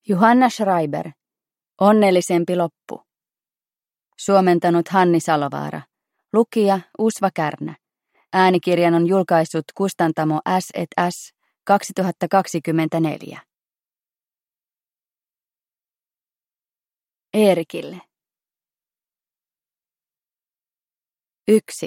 Johanna Schreiber. Onnellisempi loppu. Suomentanut Hanni Salovaara. Lukija Usva Kärnä. Äänikirjan on julkaissut kustantamo S&S 2024. Eerikille. 1.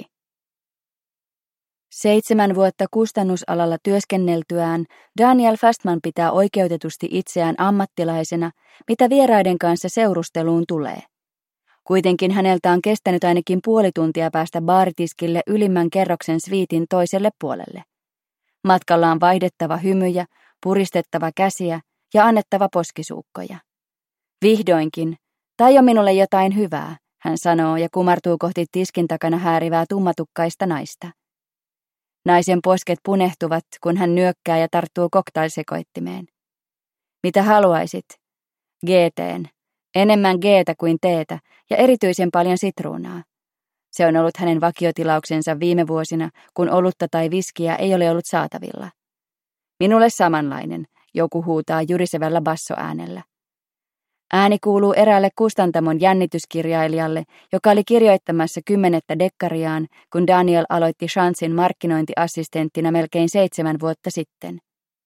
7 vuotta kustannusalalla työskenneltyään Daniel Fastman pitää oikeutetusti itseään ammattilaisena, mitä vieraiden kanssa seurusteluun tulee. Kuitenkin häneltä on kestänyt ainakin puoli tuntia päästä baaritiskille ylimmän kerroksen sviitin toiselle puolelle. Matkalla on vaihdettava hymyjä, puristettava käsiä ja annettava poskisuukkoja. Vihdoinkin, tai on minulle jotain hyvää, hän sanoo ja kumartuu kohti tiskin takana häärivää tummatukkaista naista. Naisen posket punehtuvat, kun hän nyökkää ja tarttuu cocktailsekoittimeen. Mitä haluaisit? GT:n. Enemmän G:tä kuin T:tä ja erityisen paljon sitruunaa. Se on ollut hänen vakiotilauksensa viime vuosina, kun olutta tai viskiä ei ole ollut saatavilla. Minulle samanlainen, joku huutaa jyrisevällä bassoäänellä. Ääni kuuluu eräälle kustantamon jännityskirjailijalle, joka oli kirjoittamassa 10. dekkariaan, kun Daniel aloitti Chancein markkinointiassistenttina melkein 7 vuotta sitten.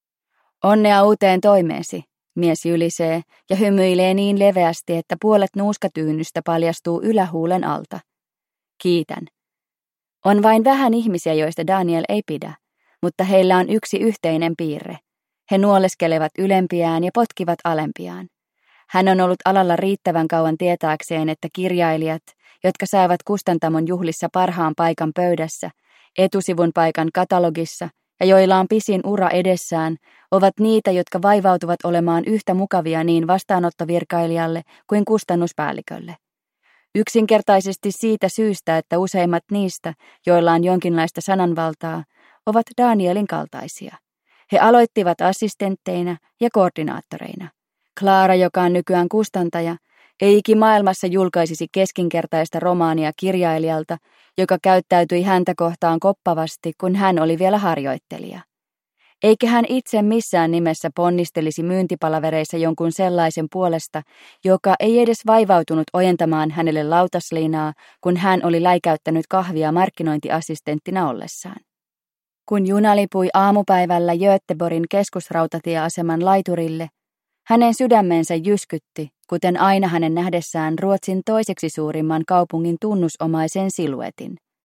Onnea uuteen toimeesi, mies jylisee ja hymyilee niin leveästi, että puolet nuuskatyynystä paljastuu ylähuulen alta. Kiitän. On vain vähän ihmisiä, joista Daniel ei pidä, mutta heillä on yksi yhteinen piirre. He nuoleskelevat ylempiään ja potkivat alempiaan. Hän on ollut alalla riittävän kauan tietääkseen, että kirjailijat, jotka saavat kustantamon juhlissa parhaan paikan pöydässä, etusivun paikan katalogissa ja joilla on pisin ura edessään, ovat niitä, jotka vaivautuvat olemaan yhtä mukavia niin vastaanottovirkailijalle kuin kustannuspäällikölle. Yksinkertaisesti siitä syystä, että useimmat niistä, joilla on jonkinlaista sananvaltaa, ovat Danielin kaltaisia. He aloittivat assistentteina ja koordinaattoreina. Clara, joka on nykyään kustantaja, ei ikimaailmassa julkaisisi keskinkertaista romaania kirjailijalta, joka käyttäytyi häntä kohtaan koppavasti, kun hän oli vielä harjoittelija. Eikä hän itse missään nimessä ponnistelisi myyntipalavereissa jonkun sellaisen puolesta, joka ei edes vaivautunut ojentamaan hänelle lautasliinaa, kun hän oli läikäyttänyt kahvia markkinointiassistenttina ollessaan. Kun juna lipui aamupäivällä Göteborgin keskusrautatieaseman laiturille, hänen sydämensä jyskytti, kuten aina hänen nähdessään Ruotsin toiseksi suurimman kaupungin tunnusomaisen siluetin.